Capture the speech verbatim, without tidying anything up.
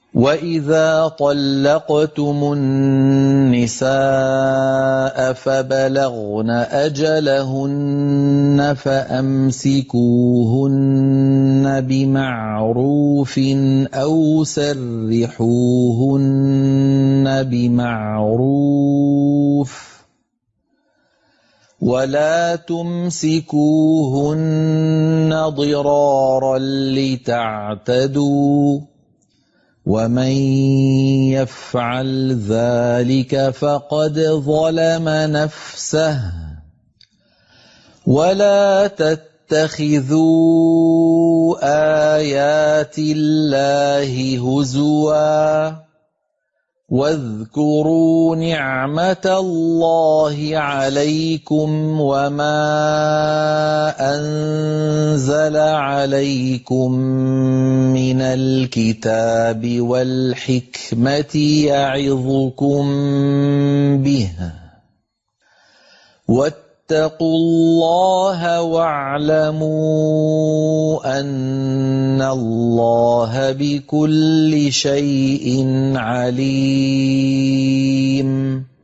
وَإِذَا طَلَّقْتُمُ النِّسَاءَ فَبَلَغْنَ أَجَلَهُنَّ فَأَمْسِكُوهُنَّ بِمَعْرُوفٍ أَوْ سَرِّحُوهُنَّ بِمَعْرُوفٍ وَلَا تُمْسِكُوهُنَّ ضِرَارًا لِّتَعْتَدُوا ۚ وَمَن يَفْعَلْ ذَٰلِكَ فَقَدْ ظَلَمَ نَفْسَهُ ۚ وَلَا تَتَّخِذُوا آيَاتِ اللَّهِ هُزُوًا ۚ وَاذْكُرُوا نِعْمَةَ اللَّهِ عَلَيْكُمْ وَمَا أَنزَلَ عَلَيْكُم مِّنَ الْكِتَابِ وَالْحِكْمَةِ يَعِظُكُم بِهِ ۚ وَاتَّقُوا اللَّهَ وَاعْلَمُوا أَنَّ اللَّهَ بِكُلِّ شَيْءٍ عَلِيمٌ.